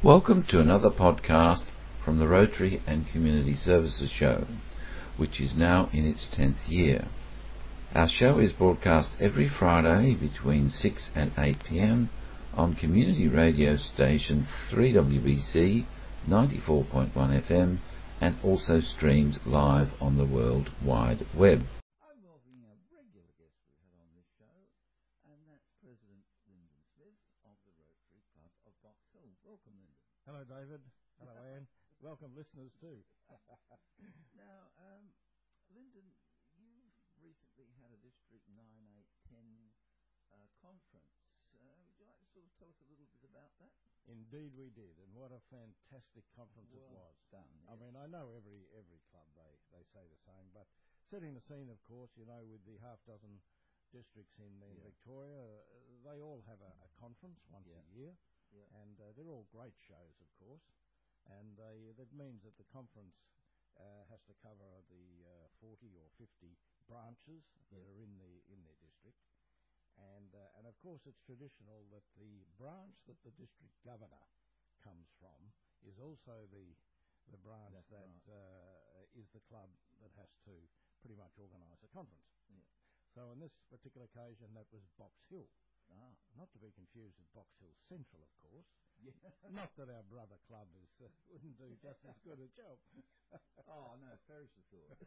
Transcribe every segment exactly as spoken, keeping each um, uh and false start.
Welcome to another podcast from the Rotary and Community Services Show, which is now in its tenth year. Our show is broadcast every Friday between six and eight p m on community radio station three W B C ninety-four point one F M and also streams live on the World Wide Web. I'm welcoming a regular guest we've had on this show, and that's President Lyndon Smith of the Rotary Club of Box Hill. Welcome, Lyndon. Hello, David. Hello, Anne. Welcome, listeners, too. Now, um, Lyndon, you've recently had a District nine eight ten uh, conference. Uh, would you like to sort of tell us a little bit about that? Indeed we did, and what a fantastic conference well it was. Done, yes. I mean, I know every every club, they, they say the same, but setting the scene, of course, you know, with the half dozen districts in, in yeah. Victoria, uh, they all have a, a conference once yeah. a year, yeah. and uh, they're all great shows, of course, and they, that means that the conference uh, has to cover the uh, forty or fifty branches that yeah. are in the in their district. And, uh, and of course it's traditional that the branch that the district governor comes from is also the, the branch That's that right. uh, is the club that has to pretty much organise a conference. Yeah. So on this particular occasion that was Box Hill. Ah. Not to be confused with Box Hill Central, of course. Yeah. Not that our brother club is, uh, wouldn't do just as good a job. Oh, no, perish the thought.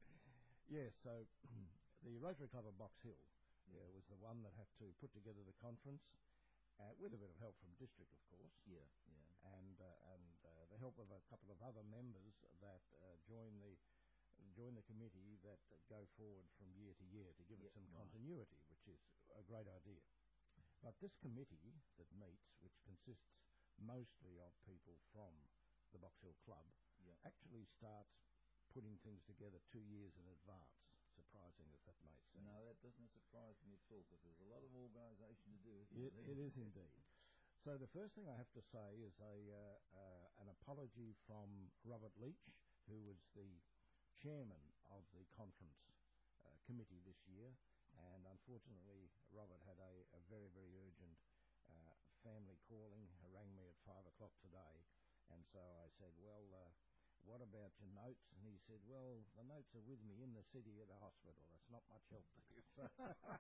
Yes, so the Rotary Club of Box Hill Yeah. Uh, was the one that had to put together the conference, uh, with a bit of help from district, of course. Yeah, yeah. And uh, and uh, the help of a couple of other members that uh, join the join the committee that uh, go forward from year to year to give yep, it some right. continuity, which is a great idea. But this committee that meets, which consists mostly of people from the Box Hill Club, yep. actually starts putting things together two years in advance. Surprising as that may seem. No, that doesn't surprise me at all, because there's a lot of organisation to do. It, it is indeed. So the first thing I have to say is a uh, uh, an apology from Robert Leach, who was the chairman of the conference uh, committee this year, and unfortunately Robert had a, a very, very urgent uh, family calling. He rang me at five o'clock today, and so I said, well, uh, what about your notes? And he said, well, the notes are with me in the city at the hospital. That's not much help to you. So,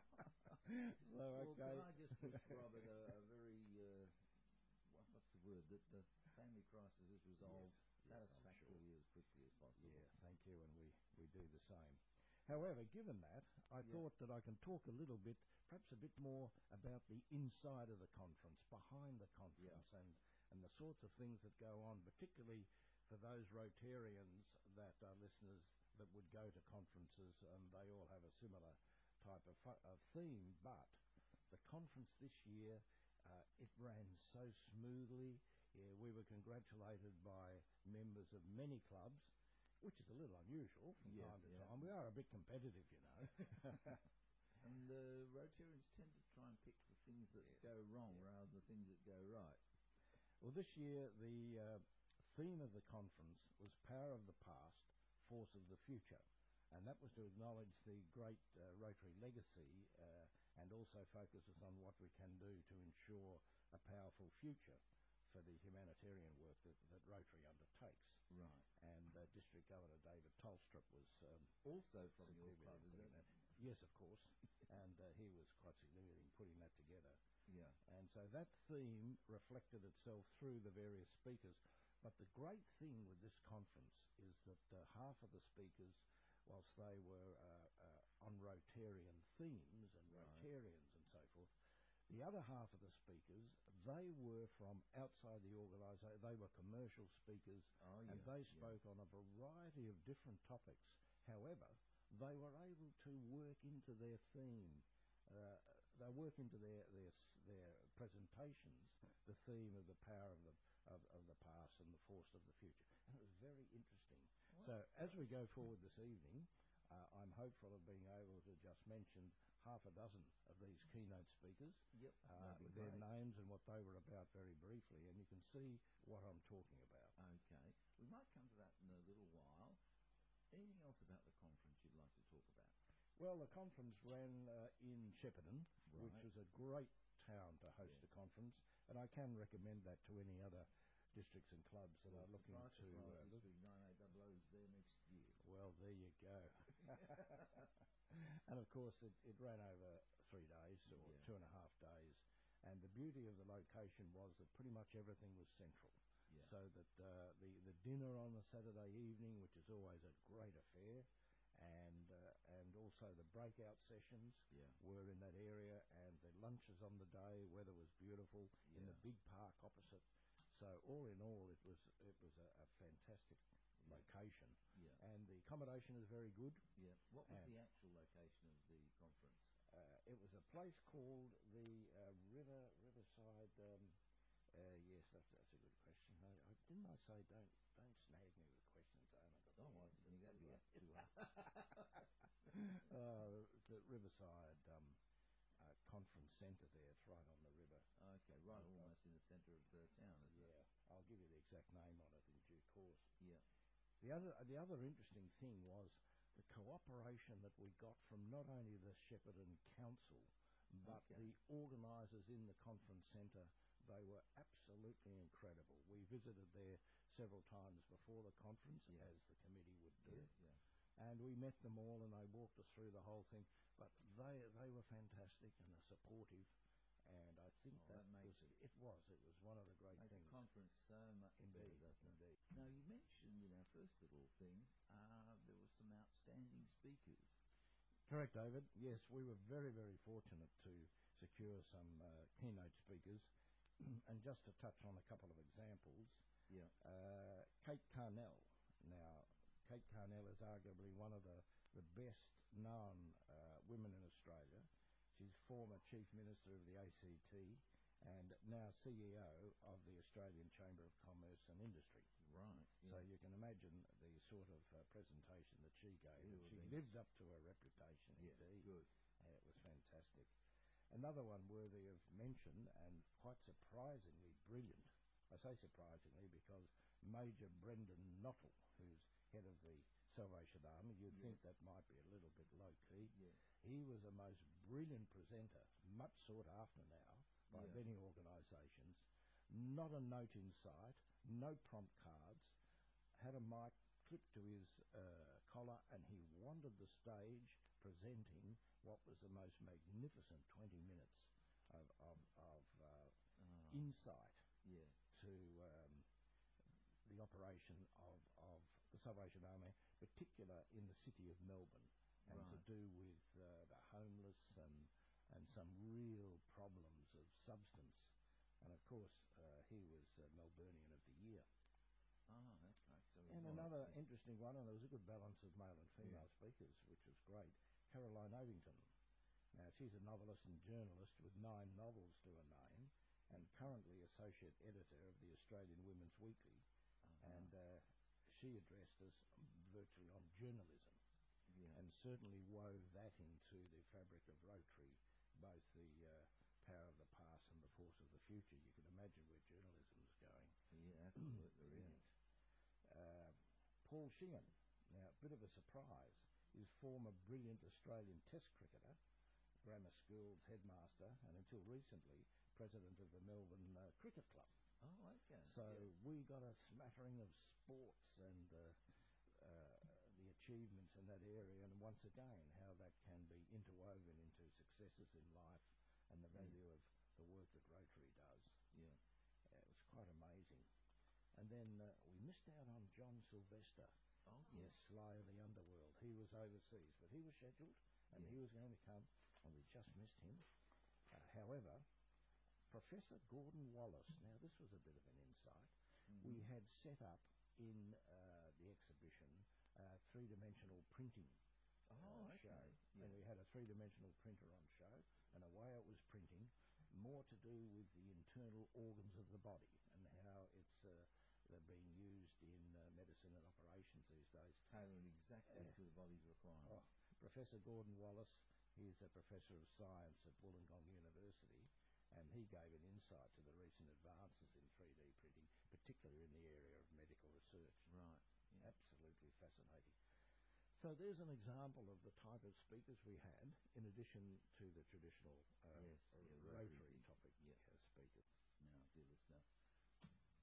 so well, okay. can I just wish Robert a, a very, uh, what, what's the word, that the family crisis is resolved yes, satisfactorily yes, as quickly as possible. Yeah, thank you, and we, we do the same. However, given that, I yeah. thought that I can talk a little bit, perhaps a bit more about the inside of the conference, behind the conference, yeah. and, and the sorts of things that go on, particularly for those Rotarians that are listeners that would go to conferences, and they all have a similar type of, fu- of theme, but the conference this year, uh, it ran so smoothly. Yeah, we were congratulated by members of many clubs, which is a little unusual from yeah, time to yeah. time. We are a bit competitive, you know. And the uh, Rotarians tend to try and pick the things that yes. go wrong yeah. rather than the things that go right. Well, this year the uh, theme of the conference was Power of the Past, Force of the Future. And that was to acknowledge the great uh, Rotary legacy uh, and also focuses on what we can do to ensure a powerful future for the humanitarian work that, that Rotary undertakes. Right. And uh, District Governor David Tolstrup was um, also from your club, is it? That. Yes, of course. And uh, he was quite significant in putting that together. Yeah. And so that theme reflected itself through the various speakers. But the great thing with this conference is that uh, half of the speakers, whilst they were uh, uh, on Rotarian themes and right. Rotarians and so forth, the other half of the speakers, they were from outside the organisation. They were commercial speakers, oh, yeah. and they yeah. spoke on a variety of different topics. However, they were able to work into their theme. Uh, they work into their, their their presentations the theme of the power of the of, of the past and the force of the future, and it was very interesting. Well, so as we go forward this evening, uh, I'm hopeful of being able to just mention half a dozen of these keynote speakers, yep, uh, with their names and what they were about very briefly, and you can see what I'm talking about. Okay, we might come to that in a little while. Anything else about the conference you'd like to talk about? Well, the conference ran uh, in Shepparton, right. which is a great town to host yeah. a conference, and I can recommend that to any other districts and clubs that well, are looking surprise, to... surprise, Uh, District nine eight double oh is there next year. Well, there you go. And of course, it, it ran over three days or Yeah. two and a half days. And the beauty of the location was that pretty much everything was central. Yeah. So that uh, the, the dinner on the Saturday evening, which is always a great affair, and uh, and also the breakout sessions Yeah. were in that area, and the lunches on the day, weather was beautiful in the Yeah. big park opposite. So all in all, it was it was a, a fantastic Yeah. location, Yeah. and the accommodation is very good. Yeah. What was And- the actual location of the conference? Uh, it was a place called the uh, River Riverside. Um, uh, yes, that's, that's a good question. I, I, didn't I say don't don't snag me with questions? I haven't got Oh, the I answer think that'd to be that. too hard. uh, the Riverside um, uh, Conference Centre there. It's right on the river. Okay, right, Uh, almost in the centre of the town, isn't Yeah, it? I'll give you the exact name on it in due course. Yeah. The other the other interesting thing was the cooperation that we got from not only the Shepparton Council, but Okay. the organisers in the conference centre. They were absolutely incredible. We visited there several times before the conference, Yes. as the committee would do, Yeah, yeah. and we met them all, and they walked us through the whole thing. But they they were fantastic and are supportive, and I think Oh, that, that makes was it was it was one of the great Makes things. a conference so much better, Indeed, doesn't it? indeed. Now, you mentioned in our first little thing, uh, there were some outstanding speakers. Correct, David. Yes, we were very, very fortunate to secure some uh, keynote speakers. And just to touch on a couple of examples, Yeah. uh, Kate Carnell. Now, Kate Carnell is arguably one of the, the best known uh, women in Australia. She's former Chief Minister of the A C T and now C E O of the Australian Chamber of Commerce and Industry. Right. So Yeah. you can imagine the sort of uh, presentation that she gave. It And would she be- lived up to her reputation, Yeah, indeed. good. Uh, It was fantastic. Another one worthy of mention and quite surprisingly brilliant. I say surprisingly because Major Brendan Nottle, who's head of the Salvation Army, you'd Yeah. think that might be a little bit low-key. Yeah. He was a most brilliant presenter, much sought after now by Yeah. many organisations. Not a note in sight, no prompt cards, had a mic clipped to his uh, collar, and he wandered the stage presenting what was the most magnificent twenty minutes of, of, of uh, Oh, insight yeah. to um, the operation of, of the Salvation Army, particular in the city of Melbourne, and to Right. do with uh, the homeless and and some real problems of substance. And of course, uh, he was uh, Melburnian of the Year. Oh, okay. So he And was, another yeah. interesting one, and there was a good balance of male and female Yeah. speakers, which was great, Caroline Ovington. Now, she's a novelist and journalist with nine novels to her name, and currently associate editor of the Australian Women's Weekly. Uh-huh. And uh, she addressed us virtually on journalism, yeah. and certainly wove that into the fabric of Rotary, both the uh, power of the past and the force of the future. You can imagine where journalism is going. Yeah, absolutely. Brilliant. Uh, Paul Shingham, now a bit of a surprise, is former brilliant Australian Test cricketer, grammar school's headmaster, and until recently president of the Melbourne uh, Cricket Club. Oh, okay. So yeah. we got a smattering of sports and uh, uh, the achievements in that area, and once again how that can be interwoven into successes in life and the value of the work that Rotary does. Yeah. Uh, it was quite amazing. And then uh, we missed out on John Sylvester. Oh, Yes, Sly of the Underworld. He was overseas, but he was scheduled, and Yeah. he was going to come, and we just missed him. Uh, however, Professor Gordon Wallace, now this was a bit of an insight, Mhm. we had set up in uh, the exhibition uh, three-dimensional printing Oh, uh, okay. show. Yeah. And we had a three-dimensional printer on show, and away it was printing, more to do with the internal organs of the body and how it's uh, they're being used in uh, medicine and operations these days. Tailored exactly Uh, to the body's requirements. Oh, Professor Gordon Wallace, he is a professor of science at Wollongong University, and he gave an insight to the recent advances in three D printing, particularly in the area of medical research. Right. Yeah. Absolutely fascinating. So there's an example of the type of speakers we had, in addition to the traditional uh, Yes, uh, yeah, Rotary, Rotary, topic yeah. uh, speakers. Now, dear listener, what was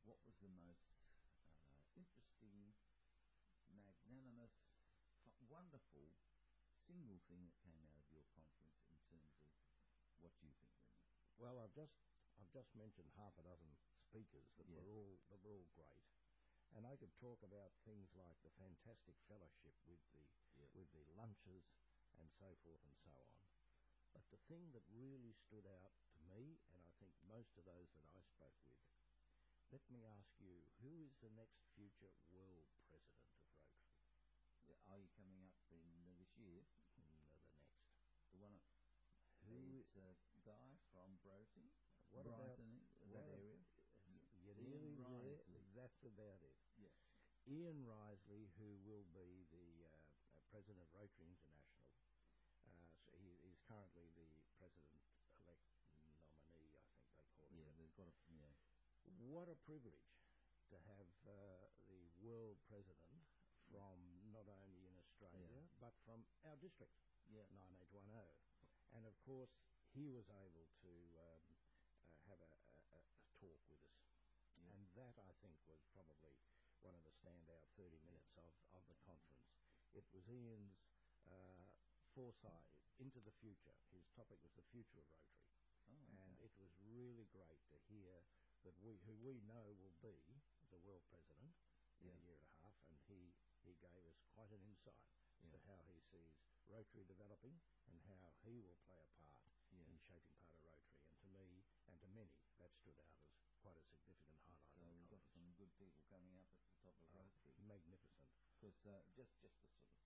the most uh, interesting, magnanimous, f- wonderful single thing that came out of your conference in terms of what you think, Lyndon? Well, I've just I've just mentioned half a dozen speakers that Yeah. were all that were all great, and I could talk about things like the fantastic fellowship with the Yes. with the lunches and so forth and so on. But the thing that really stood out to me, and I think most of those that I spoke with, let me ask you, who is the next future world president of Rotary? Yeah, are you coming up in uh, this year? No, the next. The one of Who it's a guy from Broughton, What about Brighton, what that ab- area. You're Ian nearly there. Risley. That's about it. Yeah. Ian Risley, who will be the uh, uh, president of Rotary International. Uh, so he is currently the president-elect nominee, I think they call him. Yeah, they've got a yeah. What a privilege to have uh, the world president from not only in Australia, Yeah. but from our district, Yeah. nine eight one zero. And of course, he was able to um, uh, have a, a, a talk with us. Yeah. And that, I think, was probably one of the standout thirty minutes of, of the conference. It was Ian's uh, foresight into the future. His topic was the future of Rotary. Oh, And okay. it was really great to hear that we, who we know will be the world president in Yeah. a year and a half, and he, he gave us quite an insight as Yeah. to how he sees Rotary developing and how he will play a part Yeah. in shaping part of Rotary. And to me, and to many, that stood out as quite a significant highlight So of the we've got conference. some good people coming up at the top of Oh, Rotary. magnificent. Because uh, just just the sort of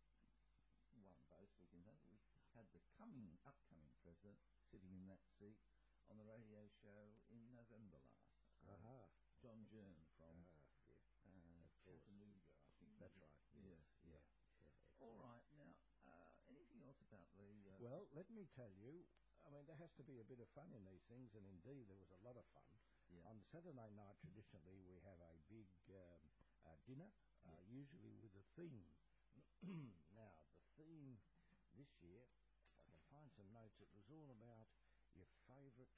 one boast we can have, we had the coming upcoming president sitting in that seat on the radio show in November last. So Aha. John Jern from Ah, yeah. uh, Of course. Chattanooga, I think. That's right. Yeah, Yes. yeah. Yeah, excellent. All right. Now, uh, anything else about the? Uh, Well, let me tell you, I mean, there has to be a bit of fun in these things, and indeed there was a lot of fun. yeah. On Saturday night, traditionally, we have a big um, uh, dinner, uh, Yeah. usually with a theme. Now, the theme this year, if I can find some notes, it was all about your favourite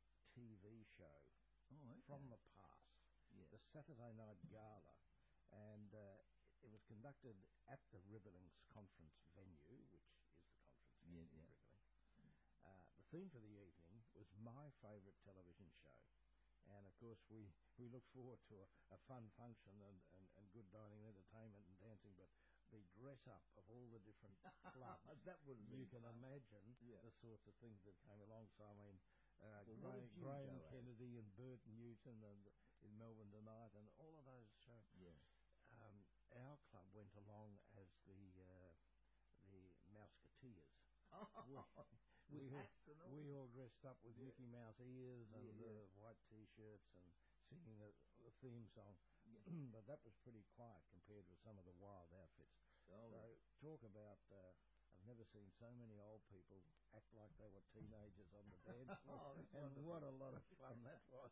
T V show oh, okay. from the past, yeah. the Saturday Night Gala, and uh, it was conducted at the Riverlinks Conference venue, which is the conference Yeah, venue yeah. in Riverlinks. Uh, the theme for the evening was my favourite television show. And of course, we, we look forward to a, a fun function and, and, and good dining and entertainment and dancing, but the dress up of all the different clubs, That would have you been can fun. imagine Yeah. the sorts of things that came along. So, I mean, uh, Well, what Graham, did you Graham go as? Kennedy and Bert Newton and in Melbourne tonight, and all of those shows. Yeah. Um, our club went along as the uh, the Mouseketeers. Oh, We, with we, all, hats and all. we all dressed up with Yeah. Mickey Mouse ears and Yeah, yeah. Uh, white T-shirts and singing a, a theme song. Yeah. But that was pretty quiet compared with some of the wild outfits. Oh, So talk about, uh, I've never seen so many old people act like they were teenagers on the dance floor. Oh, that's And wonderful. what a lot of fun that was.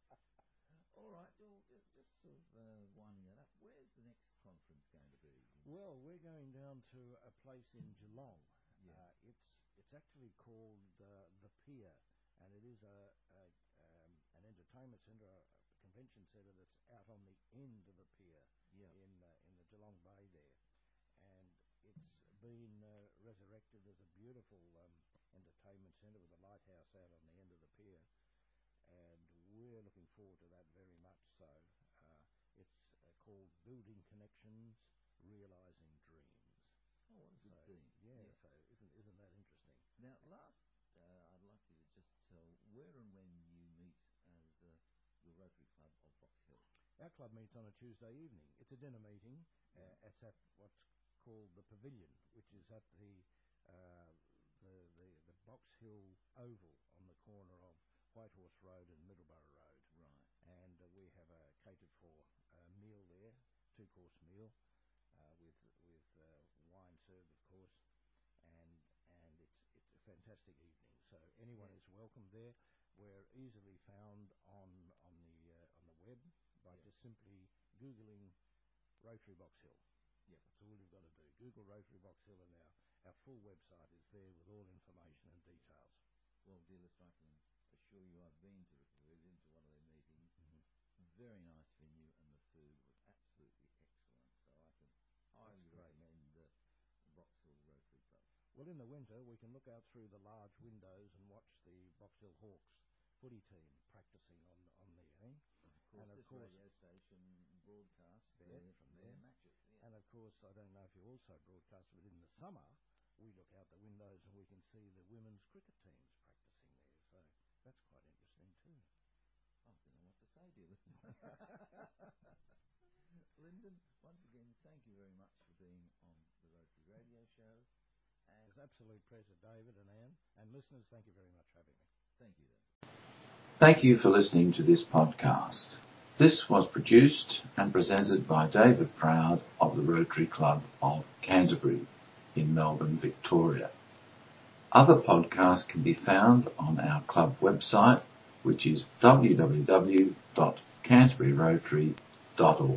all right. Well, just, just sort of uh, winding it up. Where's the next conference going to be? Well, we're going down to a place in Geelong. Yeah. Uh, it's it's actually called uh, the Pier, and it is a, a um, an entertainment centre, a, a convention centre that's out on the end of the pier Yeah. in uh, in the Geelong Bay there, and it's been uh, resurrected as a beautiful um, entertainment centre with a lighthouse out on the end of the pier, and we're looking forward to that very much. So uh, it's uh, called Building Connections, Realising Dreams. Oh, what a good So, thing. yeah, so isn't isn't that interesting? Now, last, uh, I'd like you to just tell where and when you meet as uh, the Rotary Club of Box Hill. Our club meets on a Tuesday evening. It's a dinner meeting. Yeah. Uh, it's at what's called the Pavilion, which is at the, uh, the the the Box Hill Oval on the corner of Whitehorse Road and Middleborough Road. Right. And uh, we have a catered for uh, meal there, two course meal, uh, with with uh, wine served, of course, and and it's it's a fantastic evening. So anyone Yeah. is welcome there. We're easily found on on the uh, on the web by Yeah. just simply googling Rotary Box Hill. Yep. That's all you've got to do. Google Rotary Box Hill, and our our full website is there with all information and details. Well, dear listener, I can assure you I've been to the pavilion, to one of their meetings. Mm-hmm. Very nice venue, Well, in the winter, we can look out through the large windows and watch the Box Hill Hawks footy team practicing on on there. Eh? Of course, and of this course, radio station broadcasts there, their, from their there. matches. Yeah. And of course, I don't know if you also broadcast, but in the summer, we look out the windows and we can see the women's cricket teams practicing there. So that's quite interesting too. I don't know what to say, dear Lyndon. Lyndon, once again, thank you very much for being on the Rotary Radio Show. And It's an absolute pleasure, David and Anne. And listeners, thank you very much for having me. thank you, then. Thank you for listening to this podcast. This was produced and presented by David Proud of the Rotary Club of Canterbury in Melbourne, Victoria. Other podcasts can be found on our club website, which is w w w dot canterbury rotary dot org.